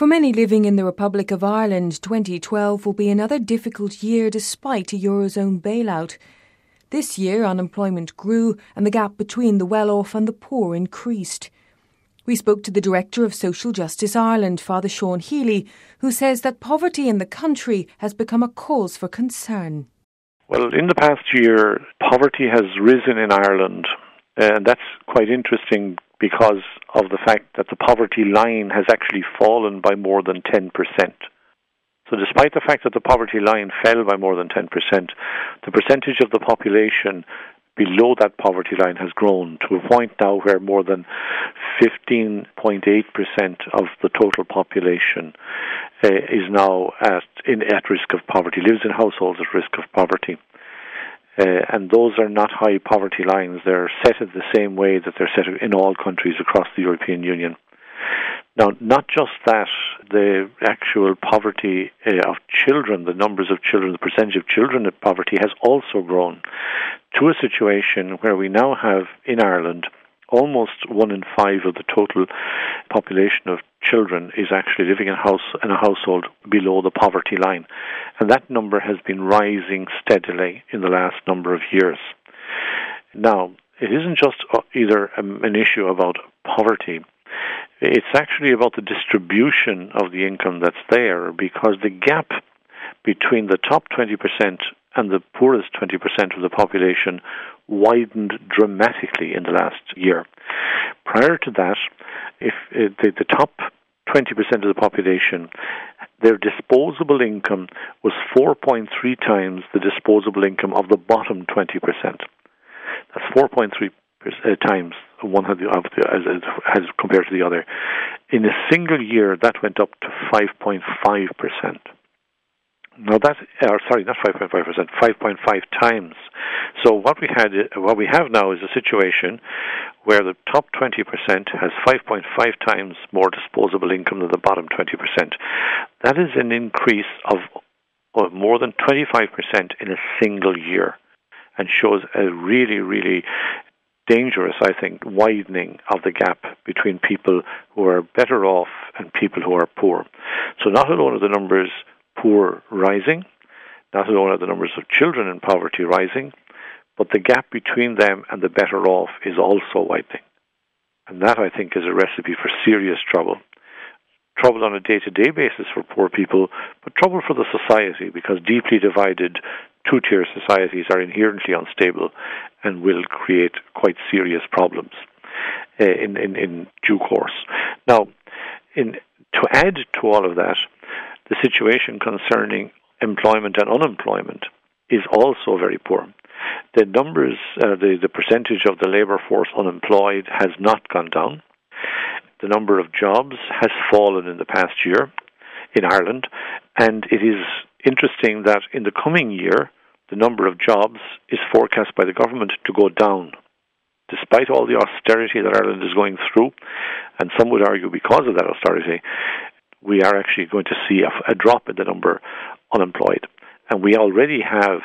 For many living in the Republic of Ireland, 2012 will be another difficult year despite a Eurozone bailout. This year, unemployment grew and the gap between the well-off and the poor increased. We spoke to the Director of Social Justice Ireland, Father Sean Healy, who says that poverty in the country has become a cause for concern. Well, in the past year, poverty has risen in Ireland, and that's quite interesting because of the fact that the poverty line has actually fallen by more than 10%. So despite the fact that the poverty line fell by more than 10%, the percentage of the population below that poverty line has grown to a point now where more than 15.8% of the total population is now at risk of poverty, lives in households at risk of poverty. And those are not high poverty lines. They're set in the same way that they're set in all countries across the European Union. Now, not just that, the actual poverty of children, the numbers of children, the percentage of children in poverty has also grown to a situation where we now have in Ireland almost 1 in 5 of the total population of children is actually living in a household below the poverty line. And that number has been rising steadily in the last number of years. Now, it isn't just either an issue about poverty. It's actually about the distribution of the income that's there, because the gap between the top 20% and the poorest 20% of the population widened dramatically in the last year. Prior to that, if the top 20% of the population, their disposable income was 4.3 times the disposable income of the bottom 20%. That's 4.3 times one as compared to the other. In a single year, that went up to 5.5%. Now not 5.5%, 5.5 times. So what we have now is a situation where the top 20% has 5.5 times more disposable income than the bottom 20%. That is an increase of more than 25% in a single year, and shows a really, really dangerous, I think, widening of the gap between people who are better off and people who are poor. So not alone are the numbers poor rising, not alone are the numbers of children in poverty rising, but the gap between them and the better off is also widening. And that, I think, is a recipe for serious trouble. Trouble on a day-to-day basis for poor people, but trouble for the society, because deeply divided two-tier societies are inherently unstable and will create quite serious problems in due course. Now, to add to all of that, the situation concerning employment and unemployment is also very poor. The numbers, the percentage of the labour force unemployed has not gone down. The number of jobs has fallen in the past year in Ireland, and it is interesting that in the coming year, the number of jobs is forecast by the government to go down. Despite all the austerity that Ireland is going through, and some would argue because of that austerity, we are actually going to see a drop in the number unemployed. And we already have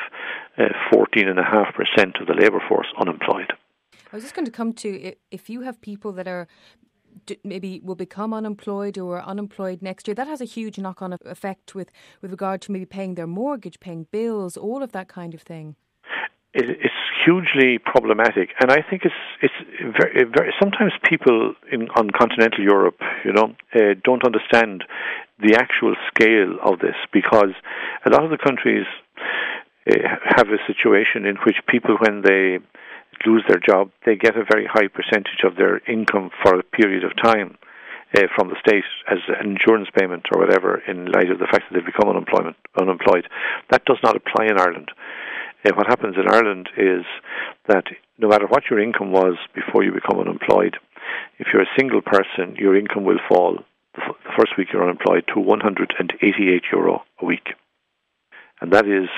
14.5% of the labour force unemployed. I was just going to come to, if you have people that are maybe will become unemployed or are unemployed next year, that has a huge knock-on effect with regard to maybe paying their mortgage, paying bills, all of that kind of thing. It's hugely problematic, and I think it's very, very. Sometimes people on continental Europe, don't understand the actual scale of this, because a lot of the countries have a situation in which people, when they lose their job, they get a very high percentage of their income for a period of time from the state as an insurance payment or whatever, in light of the fact that they've become unemployed. That does not apply in Ireland. What happens in Ireland is that no matter what your income was before you become unemployed, if you're a single person, your income will fall the first week you're unemployed to €188 a week. And that is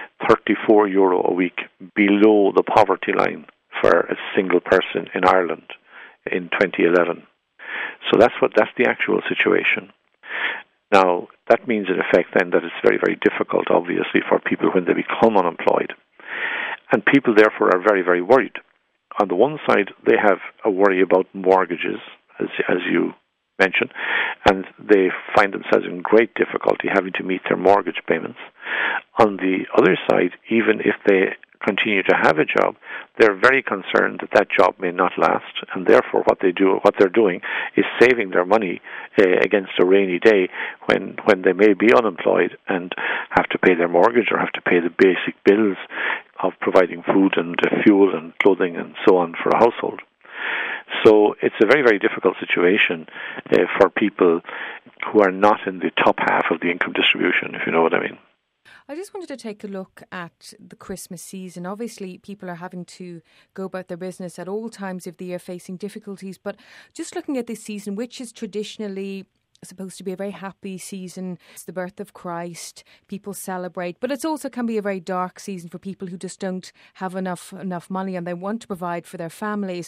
€34 a week below the poverty line for a single person in Ireland in 2011. So that's the actual situation. Now, that means in effect then that it's very, very difficult, obviously, for people when they become unemployed. And people, therefore, are very, very worried. On the one side, they have a worry about mortgages, as you mention, and they find themselves in great difficulty having to meet their mortgage payments. On the other side, even if they continue to have a job, they're very concerned that that job may not last, and therefore what they're doing is saving their money against a rainy day when they may be unemployed and have to pay their mortgage or have to pay the basic bills of providing food and fuel and clothing and so on for a household. So it's a very, very difficult situation for people who are not in the top half of the income distribution, if you know what I mean. I just wanted to take a look at the Christmas season. Obviously, people are having to go about their business at all times of the year facing difficulties. But just looking at this season, which is traditionally supposed to be a very happy season, it's the birth of Christ, people celebrate, but it also can be a very dark season for people who just don't have enough money and they want to provide for their families.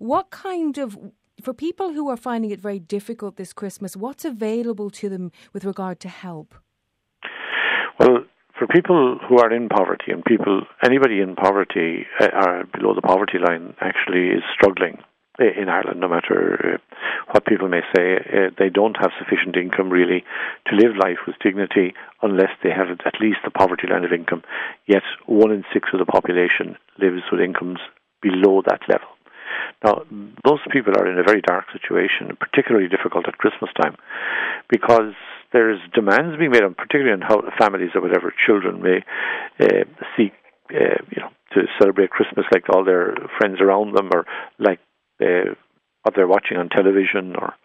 For people who are finding it very difficult this Christmas, what's available to them with regard to help? Well, for people who are in poverty, and anybody in poverty or below the poverty line actually is struggling in Ireland, no matter what people may say. They don't have sufficient income really to live life with dignity unless they have at least the poverty line of income. Yet 1 in 6 of the population lives with incomes below that level. Now, those people are in a very dark situation, particularly difficult at Christmas time, because there's demands being made on, particularly on how families or whatever children may seek, to celebrate Christmas like all their friends around them, or like what they're watching on television, or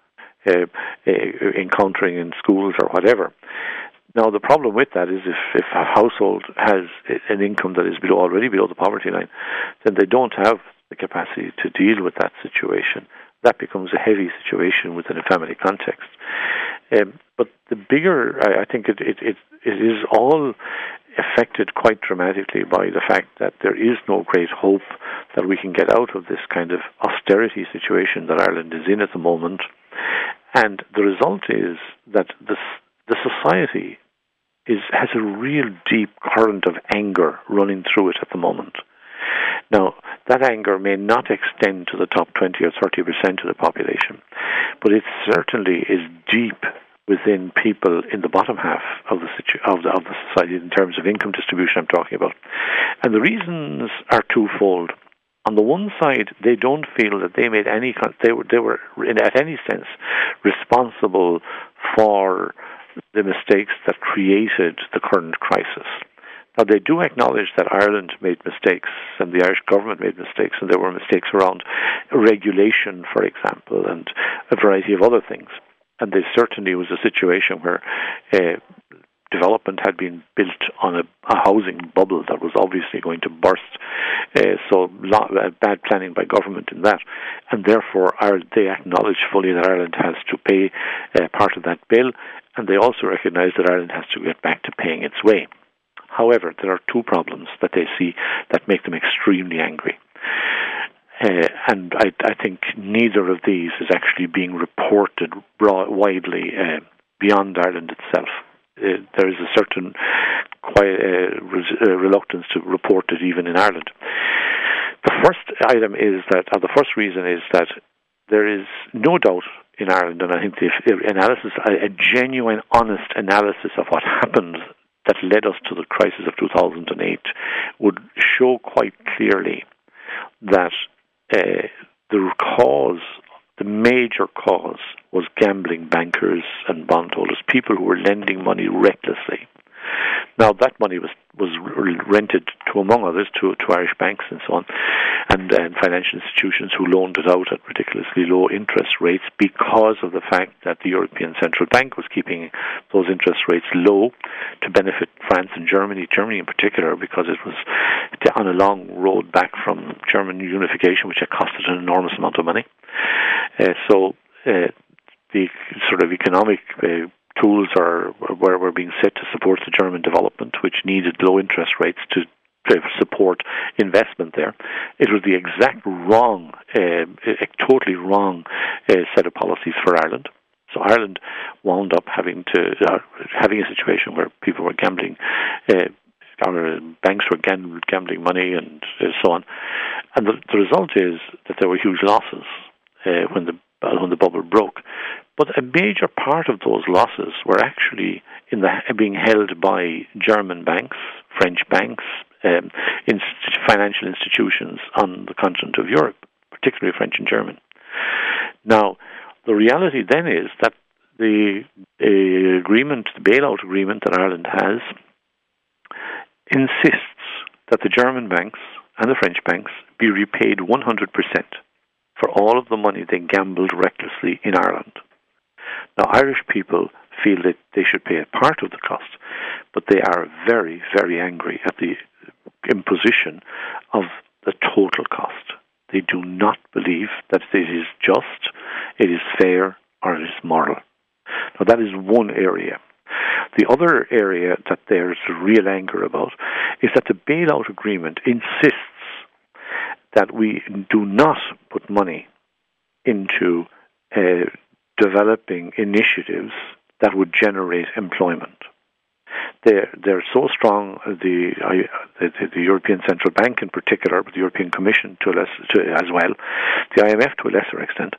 encountering in schools or whatever. Now, the problem with that is if a household has an income that is already below the poverty line, then they don't have the capacity to deal with that situation. That becomes a heavy situation within a family context. But the bigger, I think it is all affected quite dramatically by the fact that there is no great hope that we can get out of this kind of austerity situation that Ireland is in at the moment. And the result is that the society has a real deep current of anger running through it at the moment. Now, that anger may not extend to the top 20 or 30% of the population, but it certainly is deep within people in the bottom half of the society in terms of income distribution I'm talking about. And the reasons are twofold. On the one side, they don't feel that they were in any sense responsible for the mistakes that created the current crisis. Now, they do acknowledge that Ireland made mistakes and the Irish government made mistakes, and there were mistakes around regulation, for example, and a variety of other things. And there certainly was a situation where development had been built on a housing bubble that was obviously going to burst. So bad planning by government in that. And therefore, they acknowledge fully that Ireland has to pay part of that bill, and they also recognise that Ireland has to get back to paying its way. However, there are two problems that they see that make them extremely angry. And I think neither of these is actually being reported widely beyond Ireland itself. There is a certain reluctance to report it even in Ireland. The first reason is that there is no doubt in Ireland, and I think a genuine, honest analysis of what happened that led us to the crisis of 2008 would show quite clearly that the major cause was gambling bankers and bondholders, people who were lending money recklessly. Now, that money was rented to, among others, to Irish banks and so on, and financial institutions who loaned it out at ridiculously low interest rates because of the fact that the European Central Bank was keeping those interest rates low to benefit France and Germany in particular, because it was on a long road back from German unification, which had costed an enormous amount of money. So the sort of economic tools were being set to support the German development, which needed low interest rates to support investment there. It was the exact wrong, totally wrong set of policies for Ireland. So Ireland wound up having a situation where people were gambling, our banks were gambling money and so on. And the result is that there were huge losses when the bubble broke, But a major part of those losses were actually being held by German banks, French banks, financial institutions on the continent of Europe, particularly French and German. Now, the reality then is that the bailout agreement that Ireland has, insists that the German banks and the French banks be repaid 100% for all of the money they gambled recklessly in Ireland. Now, Irish people feel that they should pay a part of the cost, but they are very, very angry at the imposition of the total cost. They do not believe that it is just, it is fair, or it is moral. Now, that is one area. The other area that there's real anger about is that the bailout agreement insists that we do not put money into developing initiatives that would generate employment. They're so strong, the European Central Bank in particular, but the European Commission as well, the IMF to a lesser extent.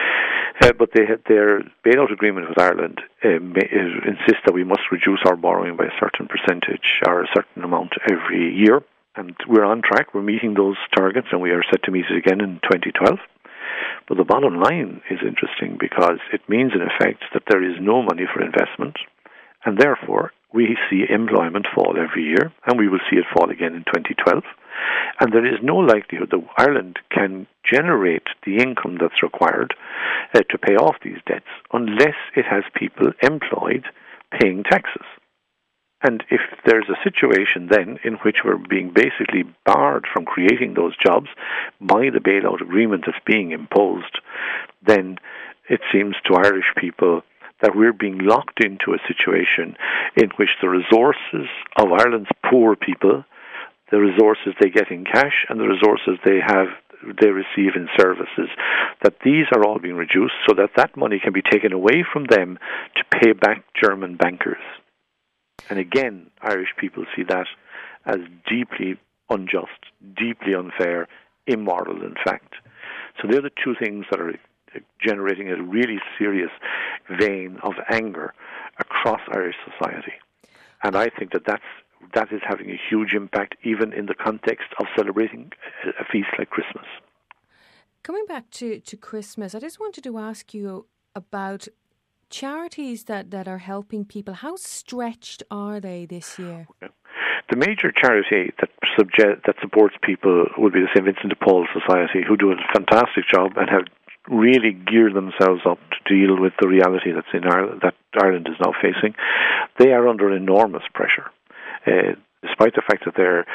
But their bailout agreement with Ireland insists that we must reduce our borrowing by a certain percentage or a certain amount every year. And we're on track. We're meeting those targets, and we are set to meet it again in 2012. But the bottom line is interesting because it means, in effect, that there is no money for investment, and therefore we see employment fall every year, and we will see it fall again in 2012. And there is no likelihood that Ireland can generate the income that's required to pay off these debts unless it has people employed paying taxes. And if there's a situation then in which we're being basically barred from creating those jobs by the bailout agreement that's being imposed, then it seems to Irish people that we're being locked into a situation in which the resources of Ireland's poor people, the resources they get in cash and the resources they receive in services, that these are all being reduced so that that money can be taken away from them to pay back German bankers. And again, Irish people see that as deeply unjust, deeply unfair, immoral, in fact. So they're the two things that are generating a really serious vein of anger across Irish society. And I think that is having a huge impact even in the context of celebrating a feast like Christmas. Coming back to Christmas, I just wanted to ask you about charities that are helping people. How stretched are they this year? Okay. The major charity that supports people would be the St. Vincent de Paul Society, who do a fantastic job and have really geared themselves up to deal with the reality that's in Ireland, that Ireland is now facing. They are under enormous pressure, despite the fact that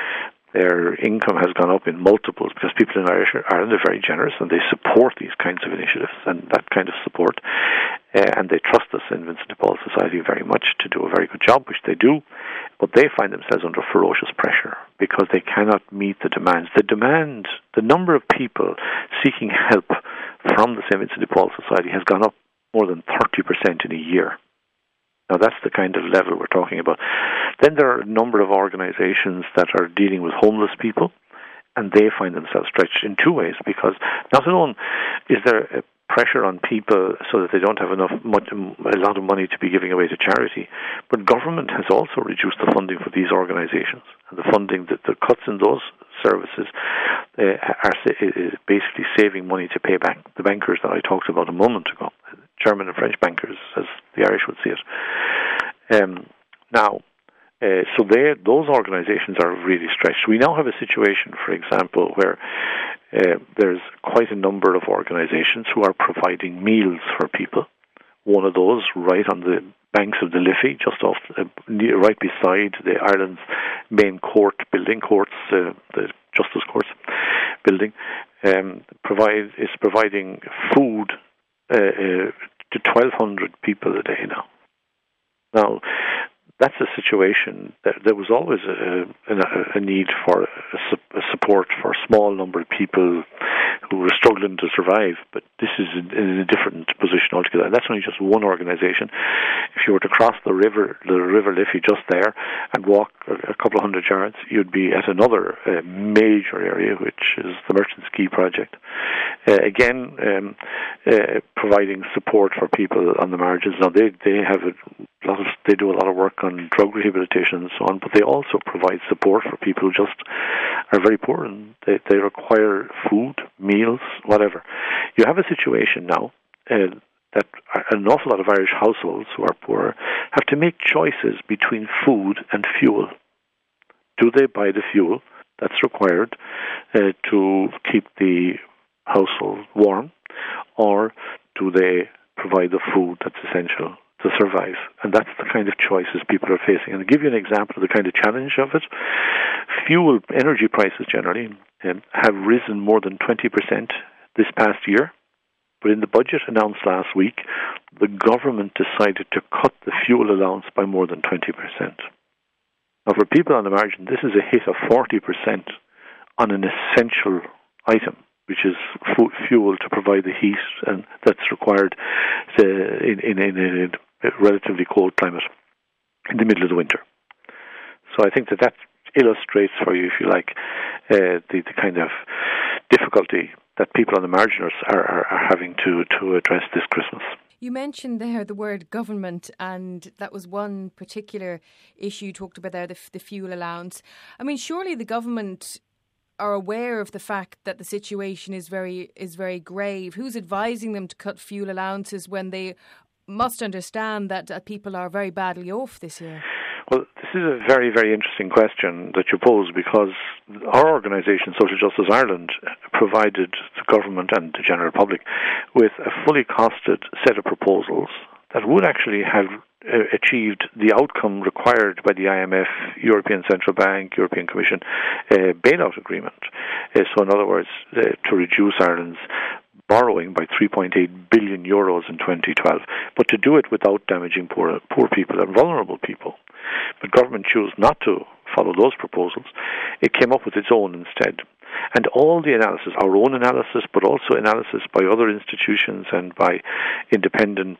their income has gone up in multiples, because people in Ireland are very generous and they support these kinds of initiatives and that kind of support. And they trust the St. Vincent de Paul Society very much to do a very good job, which they do. But they find themselves under ferocious pressure because they cannot meet the demands. The number of people seeking help from the St. Vincent de Paul Society has gone up more than 30% in a year. Now, that's the kind of level we're talking about. Then there are a number of organizations that are dealing with homeless people, and they find themselves stretched in two ways, because not alone is there a pressure on people so that they don't have a lot of money to be giving away to charity, but government has also reduced the funding for these organizations. And the funding, the cuts in those services are basically saving money to pay back the bankers that I talked about a moment ago, German and French bankers, as the Irish would see it. So those organizations are really stretched. We now have a situation, for example, where there's quite a number of organizations who are providing meals for people. One of those right on the banks of the Liffey, just off, right beside the Ireland's main courts, the Justice Courts building, is providing food to 1,200 people a day now. Now, that's a situation that there was always a need for a support for a small number of people who are struggling to survive. But this is in a different position altogether. And that's only just one organisation. If you were to cross the River Liffey just there and walk a couple of hundred yards, you'd be at another major area, which is the Merchants Quay project. Again, providing support for people on the margins. Now they do a lot of work on drug rehabilitation and so on, but they also provide support for people who just are very poor and they require food, meals, whatever. You have a situation now that an awful lot of Irish households who are poor have to make choices between food and fuel. Do they buy the fuel that's required to keep the household warm, or do they provide the food that's essential to survive? And that's the kind of choices people are facing. And to give you an example of the kind of challenge of it, fuel, energy prices generally have risen more than 20% this past year. But in the budget announced last week, the government decided to cut the fuel allowance by more than 20%. Now, for people on the margin, this is a hit of 40% on an essential item, which is fuel to provide the heat and that's required in a relatively cold climate in the middle of the winter. So I think that illustrates for you, if you like, the kind of difficulty that people on the margin are having to address this Christmas. You mentioned there the word government, and that was one particular issue you talked about there, the fuel allowance. I mean, surely the government are aware of the fact that the situation is very grave. Who's advising them to cut fuel allowances when they must understand that people are very badly off this year? Well, this is a very, very interesting question that you pose, because our organisation, Social Justice Ireland, provided the government and the general public with a fully costed set of proposals that would actually have achieved the outcome required by the IMF, European Central Bank, European Commission bailout agreement. So in other words, to reduce Ireland's borrowing by 3.8 billion euros in 2012, but to do it without damaging poor people and vulnerable people. But government chose not to follow those proposals. It came up with its own instead. And all the analysis, our own analysis, but also analysis by other institutions and by independent,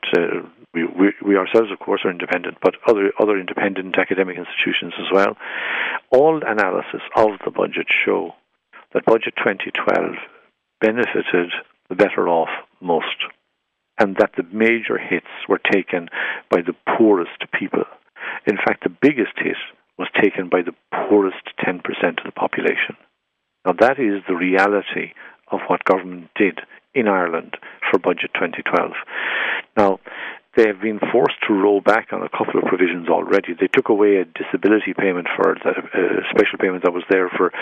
we ourselves, of course, are independent, but other independent academic institutions as well, all analysis of the budget show that Budget 2012 benefited the better off most, and that the major hits were taken by the poorest people. In fact, the biggest hit was taken by the poorest 10% of the population. Now, that is the reality of what government did in Ireland for Budget 2012. Now, they have been forced to roll back on a couple of provisions already. They took away a disability payment a special payment that was there for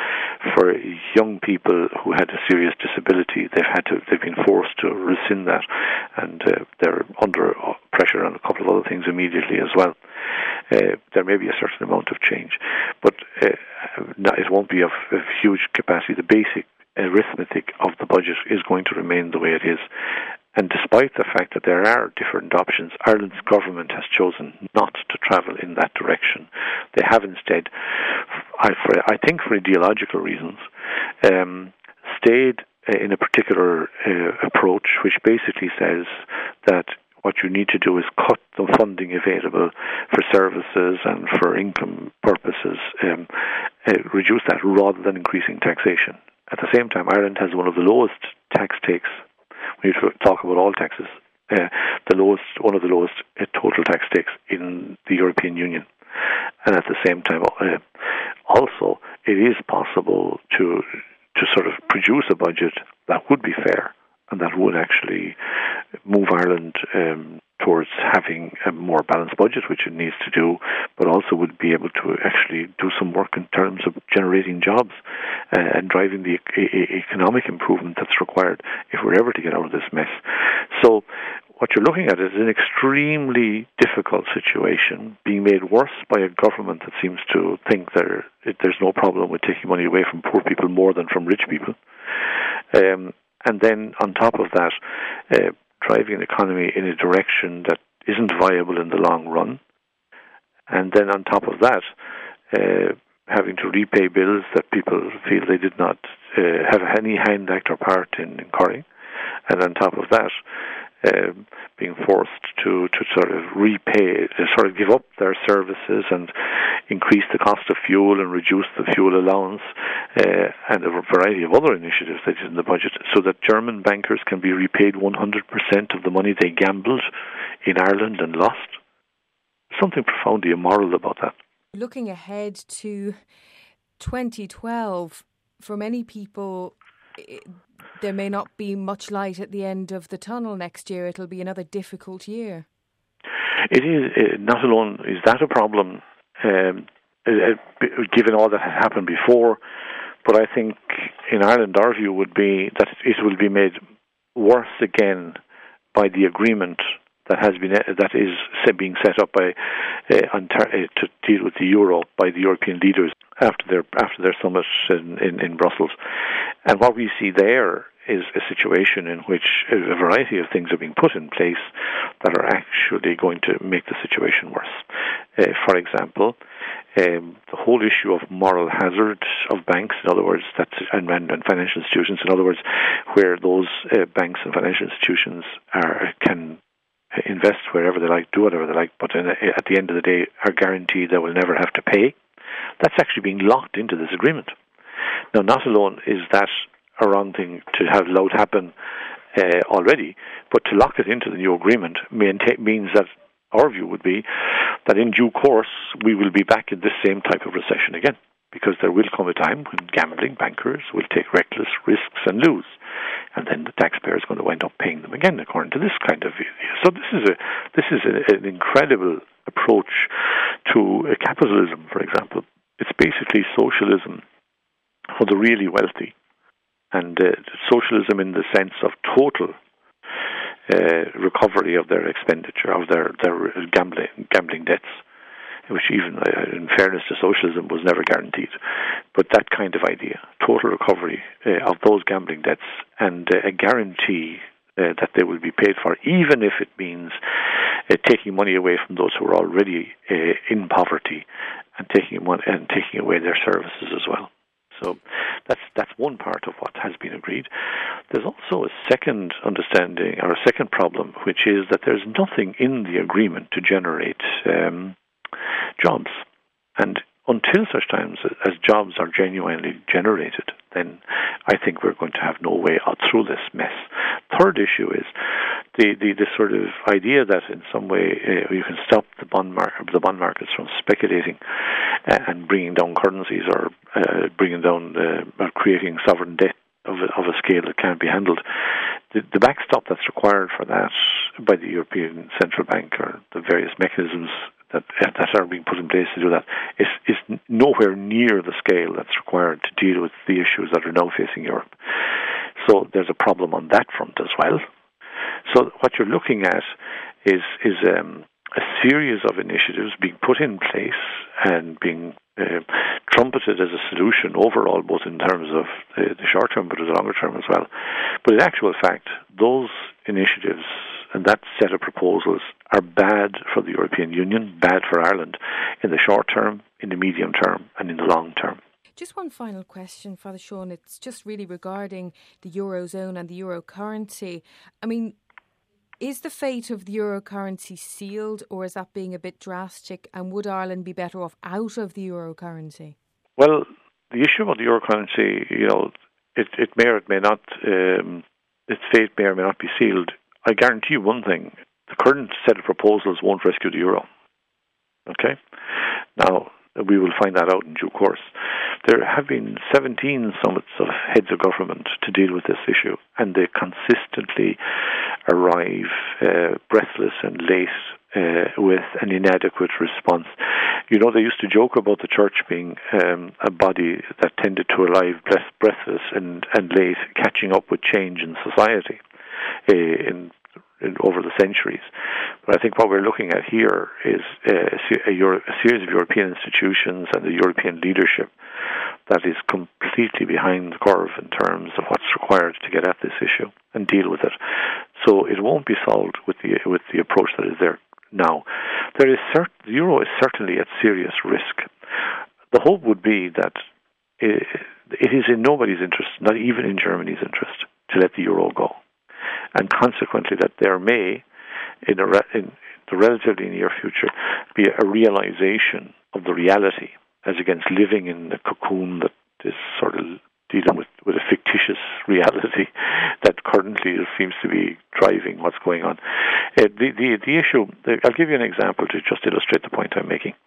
young people who had a serious disability. They've been forced to rescind that, and they're under pressure on a couple of other things immediately as well. There may be a certain amount of change, but it won't be of huge capacity. The basic arithmetic of the budget is going to remain the way it is. And despite the fact that there are different options, Ireland's government has chosen not to travel in that direction. They have instead, I think for ideological reasons, stayed in a particular approach which basically says that what you need to do is cut the funding available for services and for income purposes, reduce that rather than increasing taxation. At the same time, Ireland has one of the lowest tax takes. When you talk about all taxes, one of the lowest total tax takes in the European Union. And at the same time, also, it is possible to sort of produce a budget that would be fair and that would actually move Ireland towards having a more balanced budget, which it needs to do, but also would be able to actually do some work in terms of generating jobs and driving the economic improvement that's required if we're ever to get out of this mess. So what you're looking at is an extremely difficult situation being made worse by a government that seems to think there's no problem with taking money away from poor people more than from rich people. And then on top of that, driving an economy in a direction that isn't viable in the long run. And then on top of that, having to repay bills that people feel they did not have any hand, act or part in incurring, and on top of that, being forced to sort of repay, to sort of give up their services and increase the cost of fuel and reduce the fuel allowance, and a variety of other initiatives that is in the budget, so that German bankers can be repaid 100% of the money they gambled in Ireland and lost. Something profoundly immoral about that. Looking ahead to 2012, for many people, there may not be much light at the end of the tunnel next year. It'll be another difficult year. It is. Not alone is that a problem, given all that has happened before, but I think in Ireland our view would be that it will be made worse again by the agreement that is being set up by to deal with the euro by the European leaders after their summit in Brussels. And what we see there is a situation in which a variety of things are being put in place that are actually going to make the situation worse. For example, the whole issue of moral hazard of banks, in other words, and financial institutions, in other words, where those banks and financial institutions can invest wherever they like, do whatever they like, but at the end of the day are guaranteed they will never have to pay. That's actually being locked into this agreement. Now, not alone is that a wrong thing to have allowed happen already, but to lock it into the new agreement means that our view would be that in due course we will be back in this same type of recession again, because there will come a time when gambling bankers will take reckless risks and lose, and then the taxpayer is going to wind up paying them again, according to this kind of view. So this is an incredible approach to capitalism, for example. It's basically socialism for the really wealthy, and socialism in the sense of total recovery of their expenditure, of their gambling debts, which even, in fairness to socialism, was never guaranteed. But that kind of idea, total recovery of those gambling debts, and a guarantee that they will be paid for, even if it means taking money away from those who are already in poverty, and taking away their services as well. So that's one part of what has been agreed. There's also a second understanding, or a second problem, which is that there's nothing in the agreement to generate jobs. And until such times as jobs are genuinely generated, then I think we're going to have no way out through this mess. Third issue is the sort of idea that in some way you can stop the bond markets from speculating and bringing down currencies, or bringing down or creating sovereign debt of a scale that can't be handled. The backstop that's required for that by the European Central Bank, or the various mechanisms that are being put in place to do that, is nowhere near the scale that's required to deal with the issues that are now facing Europe. So there's a problem on that front as well. So what you're looking at is a series of initiatives being put in place and being trumpeted as a solution overall, both in terms of the short term but the longer term as well. But in actual fact, those initiatives and that set of proposals are bad for the European Union, bad for Ireland in the short term, in the medium term, and in the long term. Just one final question, Father Sean. It's just really regarding the Eurozone and the euro currency. I mean, is the fate of the euro currency sealed, or is that being a bit drastic? And would Ireland be better off out of the euro currency? Well, the issue about the euro currency, it may or it may not, its fate may or may not be sealed. I guarantee you one thing: the current set of proposals won't rescue the euro. Okay? Now, we will find that out in due course. There have been 17 summits of heads of government to deal with this issue, and they consistently arrive breathless and late with an inadequate response. You know, they used to joke about the church being a body that tended to arrive breathless and late, catching up with change in society over the centuries. But I think what we're looking at here is a series of European institutions and the European leadership that is completely behind the curve in terms of what's required to get at this issue and deal with it. So it won't be solved with the approach that is there now. The euro is certainly at serious risk. The hope would be that it is in nobody's interest, not even in Germany's interest, to let the euro go. And consequently, that there may, in the relatively near future, be a realization of the reality as against living in the cocoon that is sort of dealing with a fictitious reality that currently seems to be driving what's going on. The issue, I'll give you an example to just illustrate the point I'm making.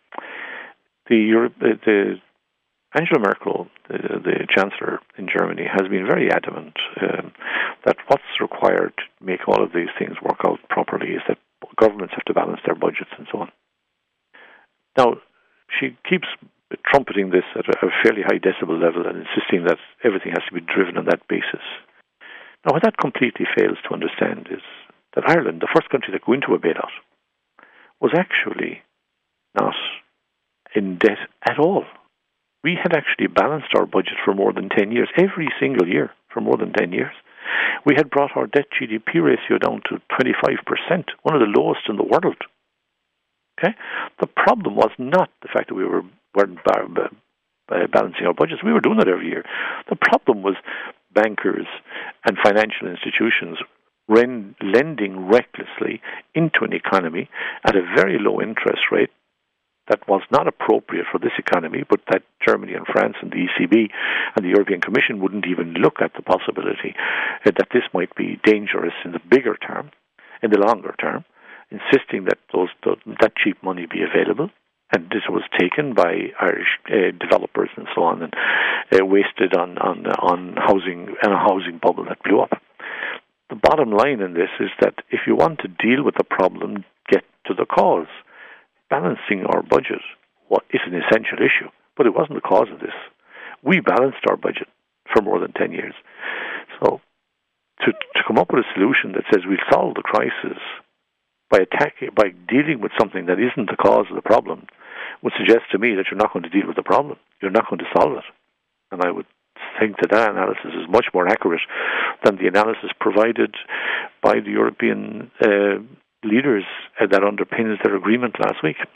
The Angela Merkel, the Chancellor in Germany, has been very adamant that what's required to make all of these things work out properly is that governments have to balance their budgets and so on. Now, she keeps trumpeting this at a fairly high decibel level and insisting that everything has to be driven on that basis. Now, what that completely fails to understand is that Ireland, the first country that go into a bailout, was actually not in debt at all. We had actually balanced our budget for more than 10 years, every single year for more than 10 years. We had brought our debt-GDP ratio down to 25%, one of the lowest in the world. Okay, the problem was not the fact that we weren't balancing our budgets. We were doing that every year. The problem was bankers and financial institutions lending recklessly into an economy at a very low interest rate that was not appropriate for this economy, but that Germany and France and the ECB and the European Commission wouldn't even look at the possibility that this might be dangerous in the bigger term, in the longer term, insisting that that cheap money be available. And this was taken by Irish developers and so on, and wasted on housing and a housing bubble that blew up. The bottom line in this is that if you want to deal with the problem, get to the cause. Balancing our budget is an essential issue, but it wasn't the cause of this. We balanced our budget for more than 10 years. So to come up with a solution that says we'll solve the crisis by dealing with something that isn't the cause of the problem would suggest to me that you're not going to deal with the problem. You're not going to solve it. And I would think that analysis is much more accurate than the analysis provided by the European leaders that underpins their agreement last week.